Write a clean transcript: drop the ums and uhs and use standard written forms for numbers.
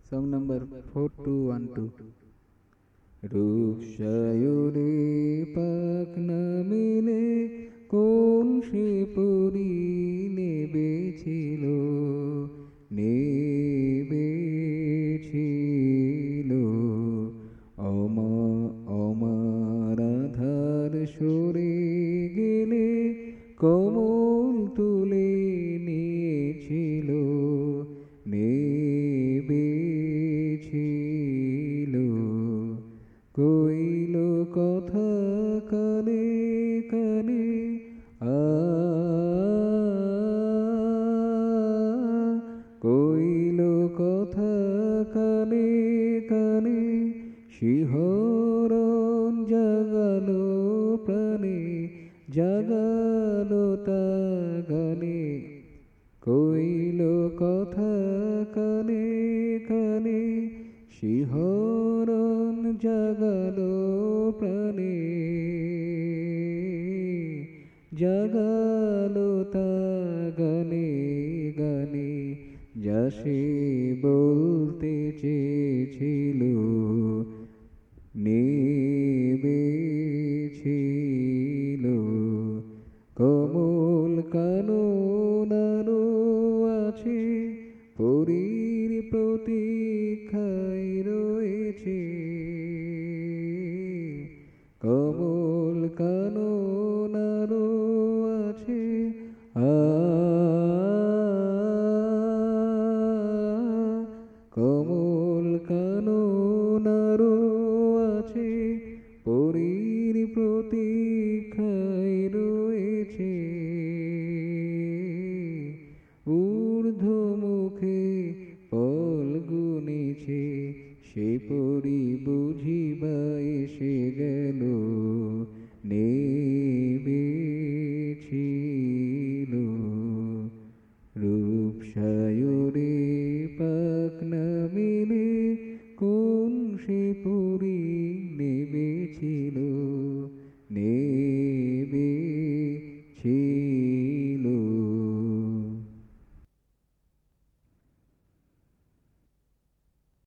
Song number 4212. রূপসায়রে পাক না মিলে কোন সে পরি নেবেছিল নেবেছিল অমার আধার সরে গেলে কমল তুলে নিয়েছিল নেবেছিল কইল কথা কানে কানে কইল কথা কানে কানে শিহরণ জাগালো প্রাণে জাগালো তা গানে কইল কথা কানে কানে শিহরণ জাগালো প্রাণে জাগালো তা গানে গানে যা সে বলতে চেয়েছিল নেবেছিল কমল কানন আরো আছে পরীর প্রতীক্ষায় রয়েছে কমল কানন আরো আছে কমল কানন আরো আছে পরীর প্রতীক্ষায় রয়েছে ঊর্ধ্বমুখে ফল গুনেছে সে পরি বুঝিবা এসে গেল নেবেছিল রূপসায়রে